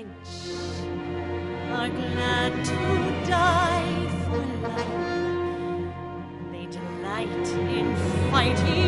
are glad to die for love. They delight in fighting